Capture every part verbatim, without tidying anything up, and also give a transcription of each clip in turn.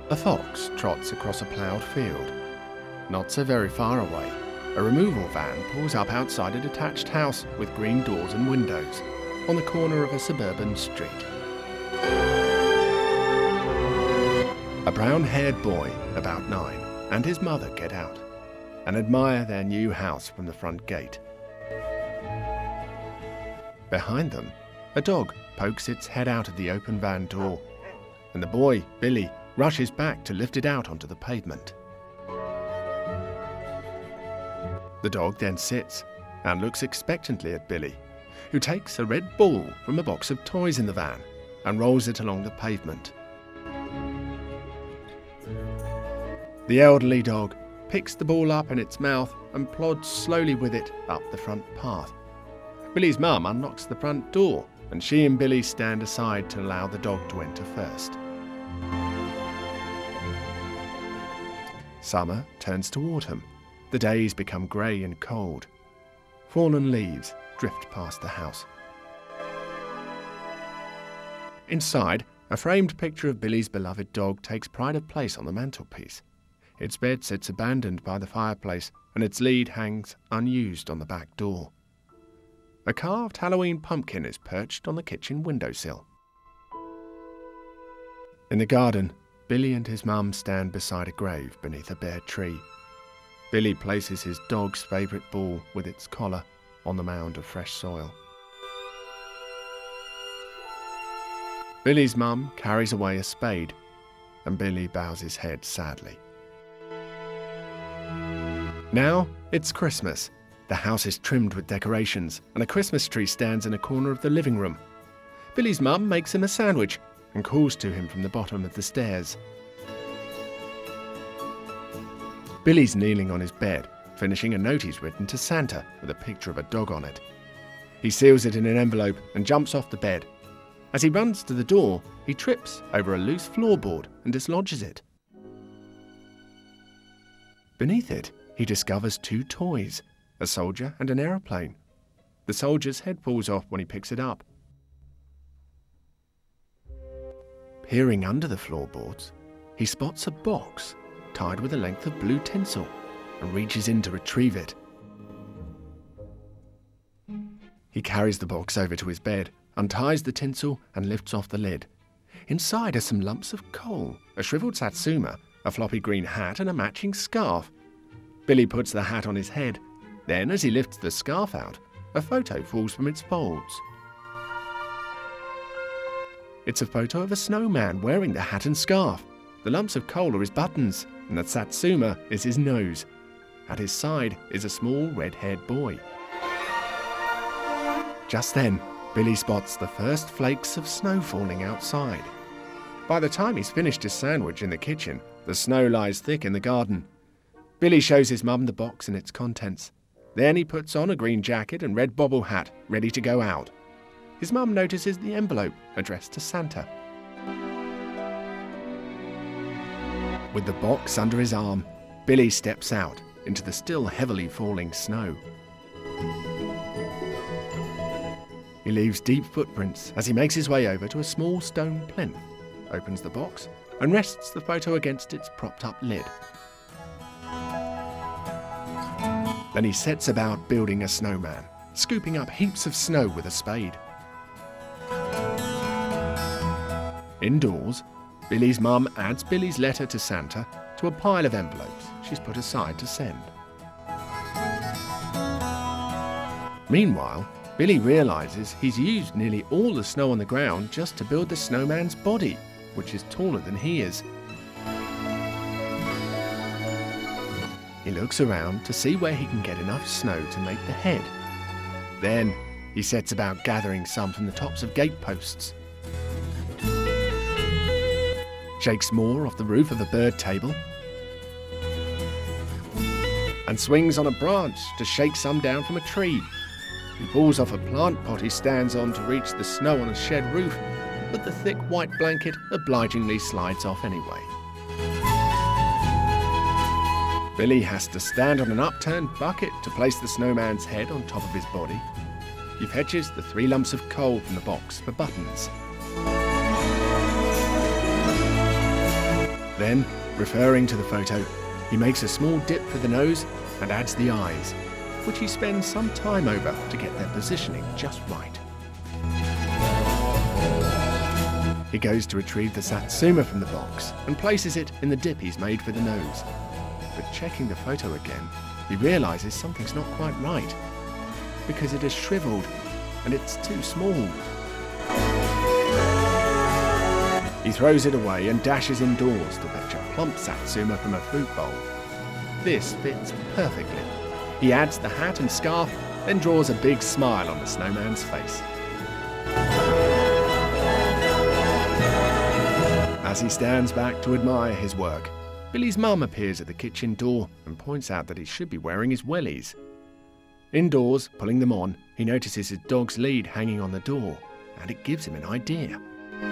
A fox trots across a ploughed field. Not so very far away, a removal van pulls up outside a detached house with green doors and windows on the corner of a suburban street. A brown-haired boy, about nine, and his mother get out and admire their new house from the front gate. Behind them, a dog pokes its head out of the open van door, and the boy, Billy, rushes back to lift it out onto the pavement. The dog then sits and looks expectantly at Billy, who takes a red ball from a box of toys in the van and rolls it along the pavement. The elderly dog picks the ball up in its mouth and plods slowly with it up the front path. Billy's mum unlocks the front door, and she and Billy stand aside to allow the dog to enter first. Summer turns to autumn. The days become grey and cold. Fallen leaves drift past the house. Inside, a framed picture of Billy's beloved dog takes pride of place on the mantelpiece. Its bed sits abandoned by the fireplace, and its lead hangs unused on the back door. A carved Halloween pumpkin is perched on the kitchen windowsill. In the garden, Billy and his mum stand beside a grave beneath a bare tree. Billy places his dog's favourite ball with its collar on the mound of fresh soil. Billy's mum carries away a spade, and Billy bows his head sadly. Now it's Christmas. The house is trimmed with decorations, and a Christmas tree stands in a corner of the living room. Billy's mum makes him a sandwich and calls to him from the bottom of the stairs. Billy's kneeling on his bed, finishing a note he's written to Santa with a picture of a dog on it. He seals it in an envelope and jumps off the bed. As he runs to the door, he trips over a loose floorboard and dislodges it. Beneath it, he discovers two toys, a soldier and an aeroplane. The soldier's head falls off when he picks it up. Peering under the floorboards, he spots a box tied with a length of blue tinsel and reaches in to retrieve it. He carries the box over to his bed, unties the tinsel and lifts off the lid. Inside are some lumps of coal, a shriveled satsuma, a floppy green hat and a matching scarf. Billy puts the hat on his head. Then, as he lifts the scarf out, a photo falls from its folds. It's a photo of a snowman wearing the hat and scarf. The lumps of coal are his buttons, and the satsuma is his nose. At his side is a small red-haired boy. Just then, Billy spots the first flakes of snow falling outside. By the time he's finished his sandwich in the kitchen, the snow lies thick in the garden. Billy shows his mum the box and its contents. Then he puts on a green jacket and red bobble hat, ready to go out. His mum notices the envelope addressed to Santa. With the box under his arm, Billy steps out into the still heavily falling snow. He leaves deep footprints as he makes his way over to a small stone plinth, opens the box, and rests the photo against its propped-up lid. Then he sets about building a snowman, scooping up heaps of snow with a spade. Indoors, Billy's mum adds Billy's letter to Santa to a pile of envelopes she's put aside to send. Meanwhile, Billy realises he's used nearly all the snow on the ground just to build the snowman's body, which is taller than he is. He looks around to see where he can get enough snow to make the head. Then he sets about gathering some from the tops of gateposts. Shakes more off the roof of a bird table, and swings on a branch to shake some down from a tree. He falls off a plant pot he stands on to reach the snow on a shed roof, but the thick white blanket obligingly slides off anyway. Billy has to stand on an upturned bucket to place the snowman's head on top of his body. He fetches the three lumps of coal from the box for buttons. Then, referring to the photo, he makes a small dip for the nose and adds the eyes, which he spends some time over to get their positioning just right. He goes to retrieve the Satsuma from the box and places it in the dip he's made for the nose. But checking the photo again, he realises something's not quite right, because it is shriveled and it's too small. He throws it away and dashes indoors to fetch a plump Satsuma from a fruit bowl. This fits perfectly. He adds the hat and scarf, then draws a big smile on the snowman's face. As he stands back to admire his work, Billy's mum appears at the kitchen door and points out that he should be wearing his wellies. Indoors, pulling them on, he notices his dog's lead hanging on the door, and it gives him an idea.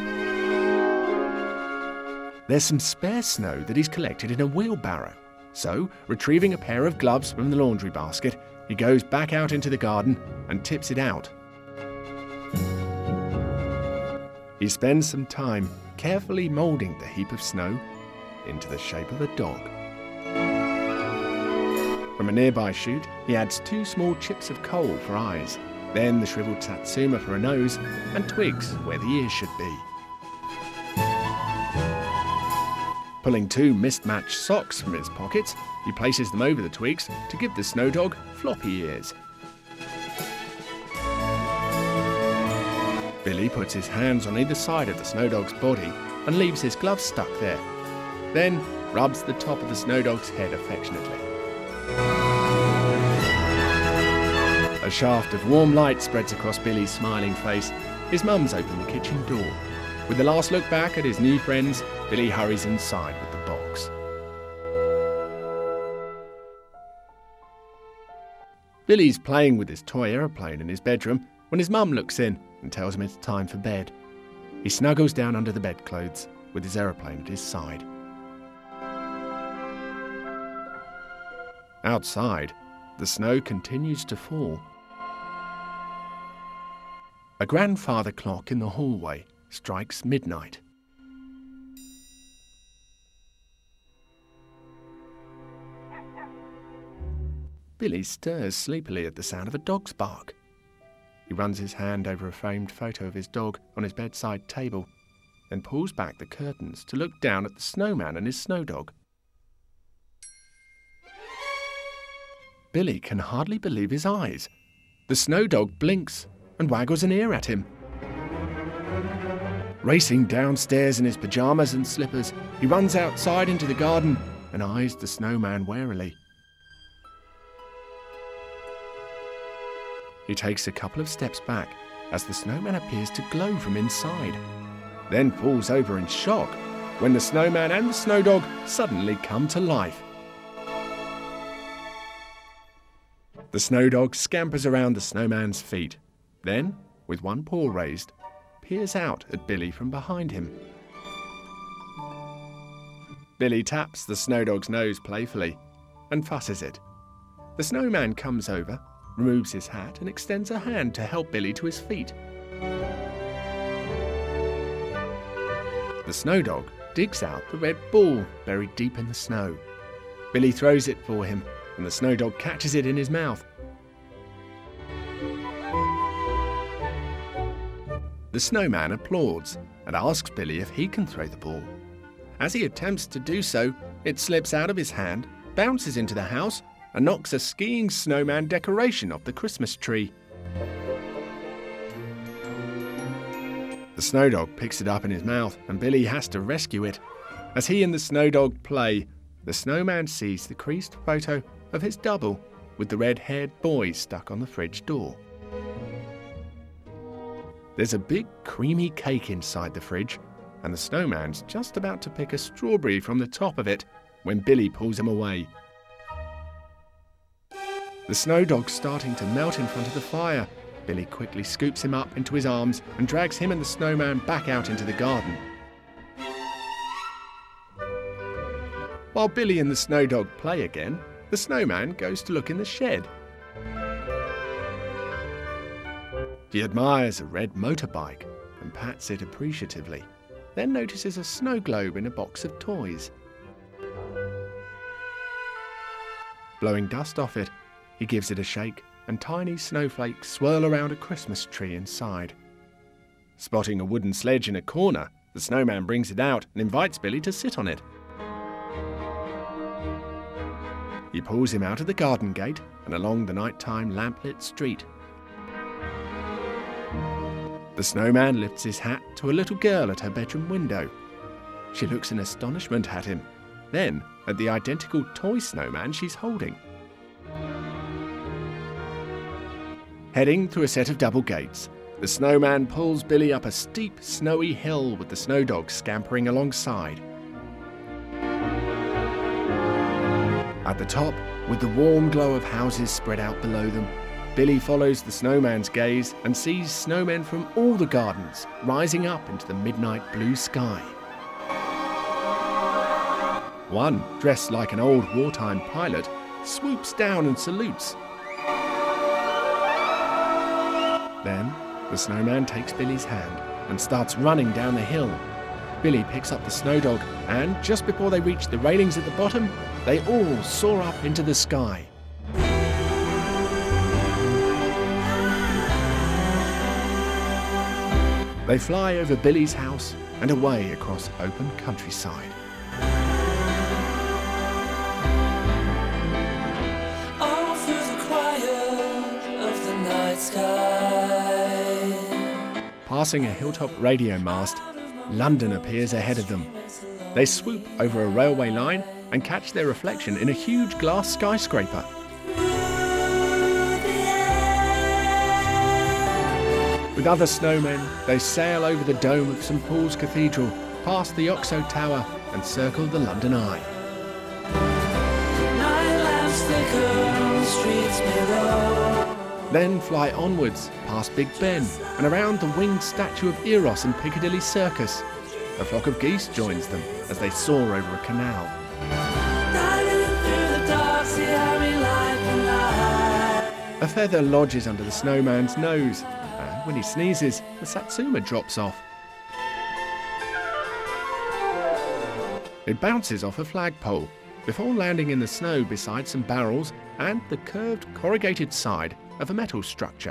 There's some spare snow that he's collected in a wheelbarrow, so, retrieving a pair of gloves from the laundry basket, he goes back out into the garden and tips it out. He spends some time carefully moulding the heap of snow into the shape of a dog. From a nearby chute, he adds two small chips of coal for eyes, then the shriveled Satsuma for a nose, and twigs where the ears should be. Pulling two mismatched socks from his pockets, he places them over the twigs to give the snow dog floppy ears. Billy puts his hands on either side of the snow dog's body and leaves his gloves stuck there, then rubs the top of the snow dog's head affectionately. A shaft of warm light spreads across Billy's smiling face. His mum's opened the kitchen door. With a last look back at his new friends, Billy hurries inside with the box. Billy's playing with his toy aeroplane in his bedroom when his mum looks in and tells him it's time for bed. He snuggles down under the bedclothes with his aeroplane at his side. Outside, the snow continues to fall. A grandfather clock in the hallway strikes midnight. Billy stirs sleepily at the sound of a dog's bark. He runs his hand over a framed photo of his dog on his bedside table, then pulls back the curtains to look down at the snowman and his snow dog. Billy can hardly believe his eyes. The snow dog blinks and waggles an ear at him. Racing downstairs in his pyjamas and slippers, he runs outside into the garden and eyes the snowman warily. He takes a couple of steps back as the snowman appears to glow from inside, then falls over in shock when the snowman and the snow dog suddenly come to life. The snow dog scampers around the snowman's feet, then, with one paw raised, peers out at Billy from behind him. Billy taps the snow dog's nose playfully and fusses it. The snowman comes over, removes his hat and extends a hand to help Billy to his feet. The snow dog digs out the red ball buried deep in the snow. Billy throws it for him and the snow dog catches it in his mouth. The snowman applauds and asks Billy if he can throw the ball. As he attempts to do so, it slips out of his hand, bounces into the house, and knocks a skiing snowman decoration off the Christmas tree. The snow dog picks it up in his mouth and Billy has to rescue it. As he and the snow dog play, the snowman sees the creased photo of his double with the red-haired boy stuck on the fridge door. There's a big creamy cake inside the fridge, and the snowman's just about to pick a strawberry from the top of it when Billy pulls him away. The snow dog's starting to melt in front of the fire. Billy quickly scoops him up into his arms and drags him and the snowman back out into the garden. While Billy and the snow dog play again, the snowman goes to look in the shed. He admires a red motorbike and pats it appreciatively, then notices a snow globe in a box of toys. blowing dust off it. He gives it a shake, and tiny snowflakes swirl around a Christmas tree inside. Spotting a wooden sledge in a corner, the snowman brings it out and invites Billy to sit on it. He pulls him out of the garden gate and along the nighttime lamplit street. The snowman lifts his hat to a little girl at her bedroom window. She looks in astonishment at him, then at the identical toy snowman she's holding. Heading through a set of double gates, the snowman pulls Billy up a steep, snowy hill with the snow dog scampering alongside. At the top, with the warm glow of houses spread out below them, Billy follows the snowman's gaze and sees snowmen from all the gardens rising up into the midnight blue sky. One, dressed like an old wartime pilot, swoops down and salutes. Then, the snowman takes Billy's hand and starts running down the hill. Billy picks up the snow dog, and just before they reach the railings at the bottom, they all soar up into the sky. They fly over Billy's house and away across open countryside. All through the quiet of the night sky. Passing a hilltop radio mast, London appears ahead of them. They swoop over a railway line and catch their reflection in a huge glass skyscraper. With other snowmen, they sail over the dome of St Paul's Cathedral, past the Oxo Tower and circle the London Eye. Night lamps flicker on the streets below. Then fly onwards, past Big Ben and around the winged statue of Eros in Piccadilly Circus. A flock of geese joins them as they soar over a canal. Diving through the dark, see how we light the night. A feather lodges under the snowman's nose, and when he sneezes, the satsuma drops off. It bounces off a flagpole before landing in the snow beside some barrels and the curved corrugated side of a metal structure.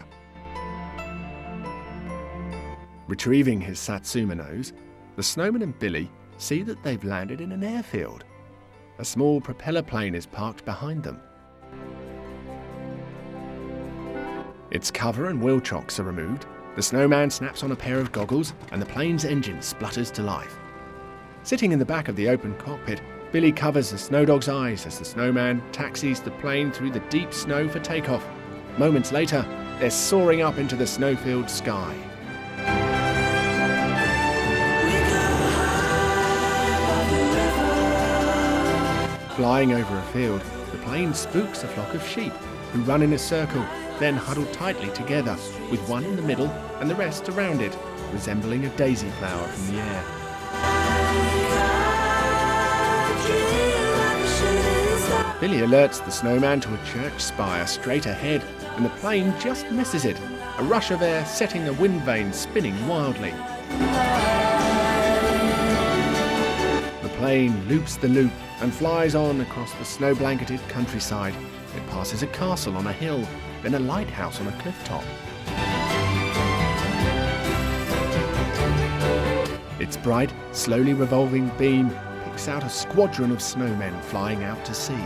Retrieving his satsuma nose, the snowman and Billy see that they've landed in an airfield. A small propeller plane is parked behind them. Its cover and wheel chocks are removed, the snowman snaps on a pair of goggles, and the plane's engine splutters to life. Sitting in the back of the open cockpit, Billy covers the snow dog's eyes as the snowman taxis the plane through the deep snow for takeoff. Moments later, they're soaring up into the snow-filled sky. Flying over a field, the plane spooks a flock of sheep who run in a circle, then huddle tightly together, with one in the middle and the rest around it, resembling a daisy flower from the air. Billy alerts the snowman to a church spire straight ahead, and the plane just misses it, a rush of air setting the wind vane spinning wildly. The plane loops the loop and flies on across the snow-blanketed countryside. It passes a castle on a hill, then a lighthouse on a cliff top. Its bright, slowly revolving beam picks out a squadron of snowmen flying out to sea.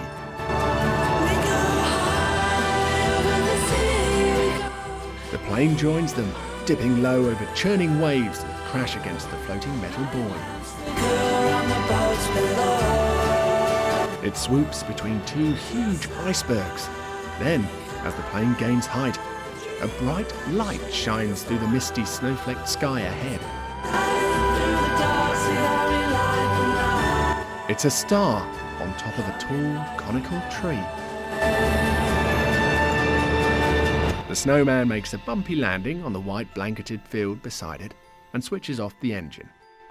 The plane joins them, dipping low over churning waves that crash against the floating metal buoys. It swoops between two huge icebergs. Then, as the plane gains height, a bright light shines through the misty snowflaked sky ahead. It's a star on top of a tall, conical tree. The snowman makes a bumpy landing on the white blanketed field beside it and switches off the engine.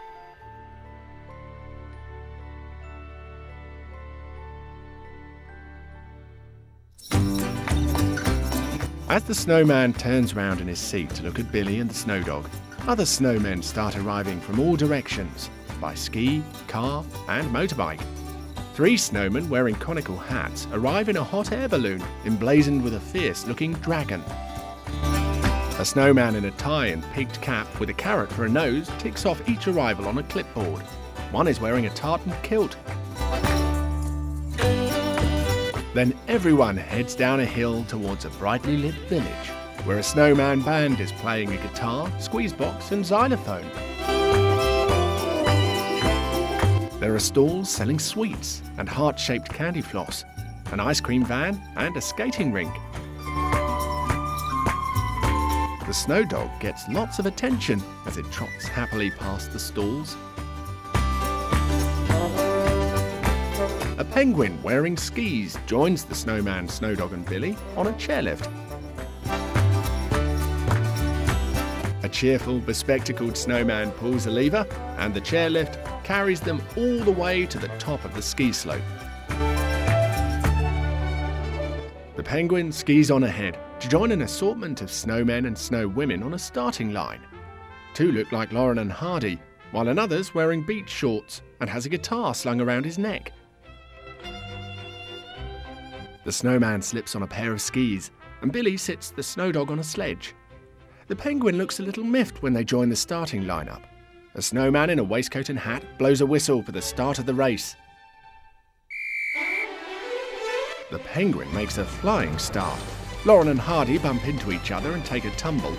As the snowman turns round in his seat to look at Billy and the snow dog, other snowmen start arriving from all directions, by ski, car and motorbike. Three snowmen wearing conical hats arrive in a hot air balloon emblazoned with a fierce-looking dragon. A snowman in a tie and peaked cap with a carrot for a nose ticks off each arrival on a clipboard. One is wearing a tartan kilt. Then everyone heads down a hill towards a brightly lit village, where a snowman band is playing a guitar, squeezebox and xylophone. There are stalls selling sweets and heart-shaped candy floss, an ice cream van and a skating rink. The snow dog gets lots of attention as it trots happily past the stalls. A penguin wearing skis joins the snowman, Snow Dog and Billy on a chairlift. A cheerful, bespectacled snowman pulls a lever and the chairlift carries them all the way to the top of the ski slope. The penguin skis on ahead to join an assortment of snowmen and snowwomen on a starting line. Two look like Lauren and Hardy, while another's wearing beach shorts and has a guitar slung around his neck. The snowman slips on a pair of skis, and Billy sits the snow dog on a sledge. The penguin looks a little miffed when they join the starting lineup. A snowman in a waistcoat and hat blows a whistle for the start of the race. The penguin makes a flying start. Lauren and Hardy bump into each other and take a tumble.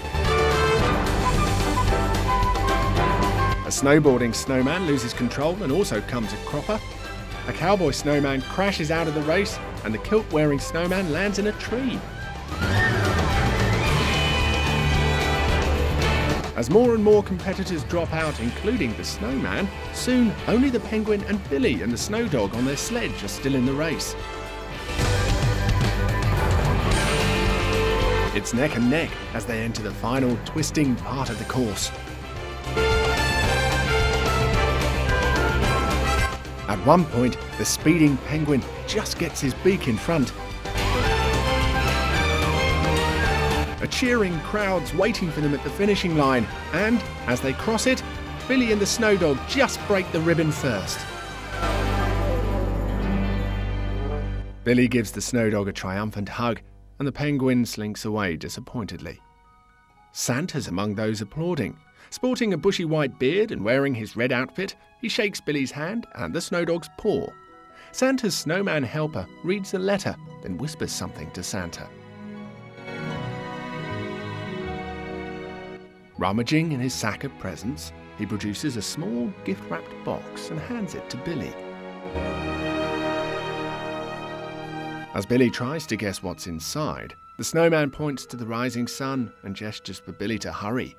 A snowboarding snowman loses control and also comes a cropper. A cowboy snowman crashes out of the race and the kilt-wearing snowman lands in a tree. As more and more competitors drop out, including the snowman, soon only the penguin and Billy and the snow dog on their sledge are still in the race. It's neck and neck as they enter the final twisting part of the course. At one point, the speeding penguin just gets his beak in front. A cheering crowd's waiting for them at the finishing line, and as they cross it, Billy and the snow dog just break the ribbon first. Billy gives the snow dog a triumphant hug, and the penguin slinks away disappointedly. Santa's among those applauding. Sporting a bushy white beard and wearing his red outfit, he shakes Billy's hand and the snow dog's paw. Santa's snowman helper reads a letter, then whispers something to Santa. Rummaging in his sack of presents, he produces a small gift-wrapped box and hands it to Billy. As Billy tries to guess what's inside, the snowman points to the rising sun and gestures for Billy to hurry.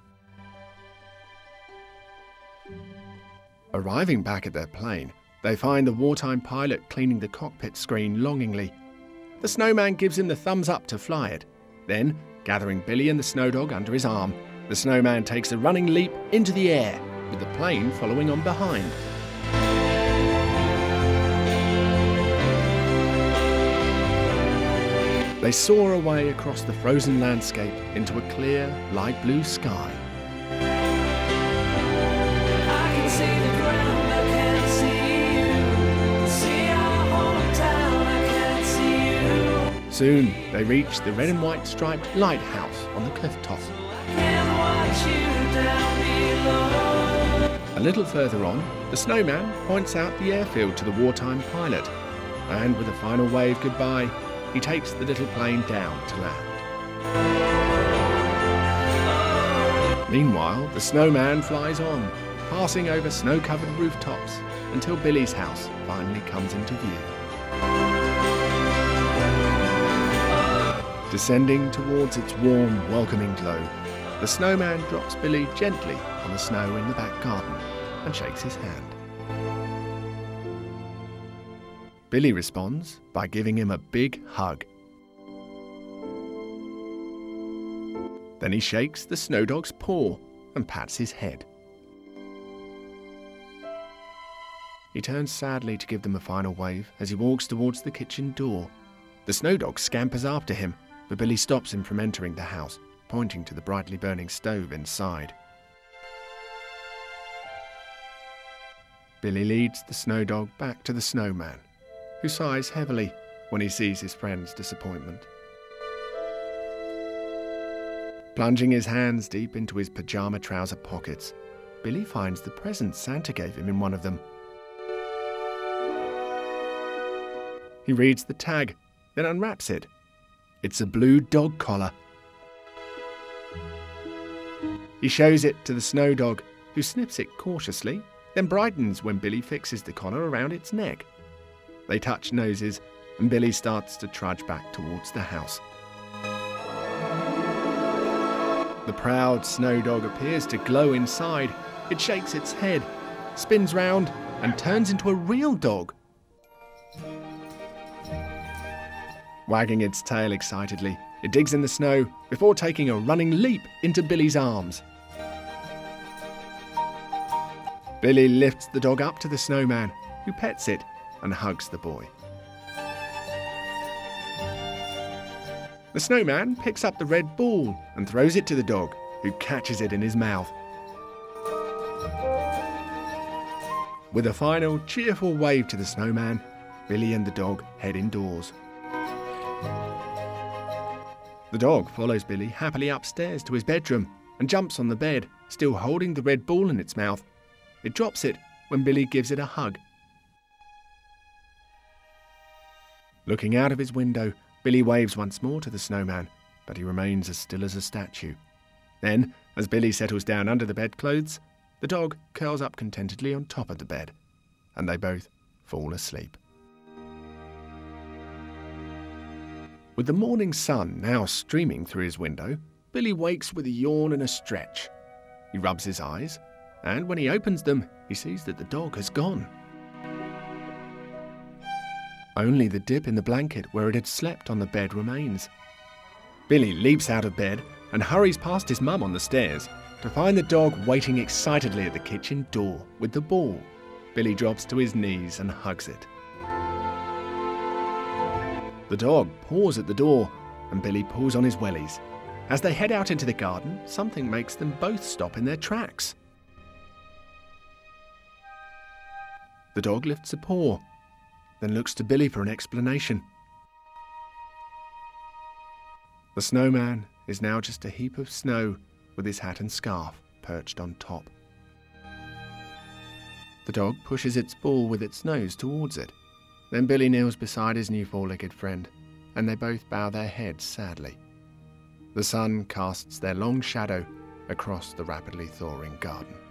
Arriving back at their plane, they find the wartime pilot cleaning the cockpit screen longingly. The snowman gives him the thumbs up to fly it. Then, gathering Billy and the snow dog under his arm, the snowman takes a running leap into the air, with the plane following on behind. They soar away across the frozen landscape into a clear, light blue sky. I can see the ground, I can't see you. See our hometown, I can't see you. Soon, they reach the red and white striped lighthouse on the cliff top. I can watch you down below. A little further on, the snowman points out the airfield to the wartime pilot, and with a final wave goodbye, he takes the little plane down to land. Meanwhile, the snowman flies on, passing over snow-covered rooftops until Billy's house finally comes into view. Descending towards its warm, welcoming glow, the snowman drops Billy gently on the snow in the back garden and shakes his hand. Billy responds by giving him a big hug. Then he shakes the snow dog's paw and pats his head. He turns sadly to give them a final wave as he walks towards the kitchen door. The snow dog scampers after him, but Billy stops him from entering the house, pointing to the brightly burning stove inside. Billy leads the snow dog back to the snowman, who sighs heavily when he sees his friend's disappointment. Plunging his hands deep into his pyjama trouser pockets, Billy finds the present Santa gave him in one of them. He reads the tag, then unwraps it. It's a blue dog collar. He shows it to the snow dog, who sniffs it cautiously, then brightens when Billy fixes the collar around its neck. They touch noses, and Billy starts to trudge back towards the house. The proud snow dog appears to glow inside. It shakes its head, spins round, and turns into a real dog. Wagging its tail excitedly, it digs in the snow before taking a running leap into Billy's arms. Billy lifts the dog up to the snowman, who pets it and hugs the boy. The snowman picks up the red ball and throws it to the dog, who catches it in his mouth. With a final cheerful wave to the snowman, Billy and the dog head indoors. The dog follows Billy happily upstairs to his bedroom and jumps on the bed, still holding the red ball in its mouth. It drops it when Billy gives it a hug. Looking out of his window, Billy waves once more to the snowman, but he remains as still as a statue. Then, as Billy settles down under the bedclothes, the dog curls up contentedly on top of the bed, and they both fall asleep. With the morning sun now streaming through his window, Billy wakes with a yawn and a stretch. He rubs his eyes, and when he opens them, he sees that the dog has gone. Only the dip in the blanket where it had slept on the bed remains. Billy leaps out of bed and hurries past his mum on the stairs to find the dog waiting excitedly at the kitchen door with the ball. Billy drops to his knees and hugs it. The dog paws at the door, and Billy pulls on his wellies. As they head out into the garden, something makes them both stop in their tracks. The dog lifts a paw, then looks to Billy for an explanation. The snowman is now just a heap of snow with his hat and scarf perched on top. The dog pushes its ball with its nose towards it. Then Billy kneels beside his new four-legged friend, and they both bow their heads sadly. The sun casts their long shadow across the rapidly thawing garden.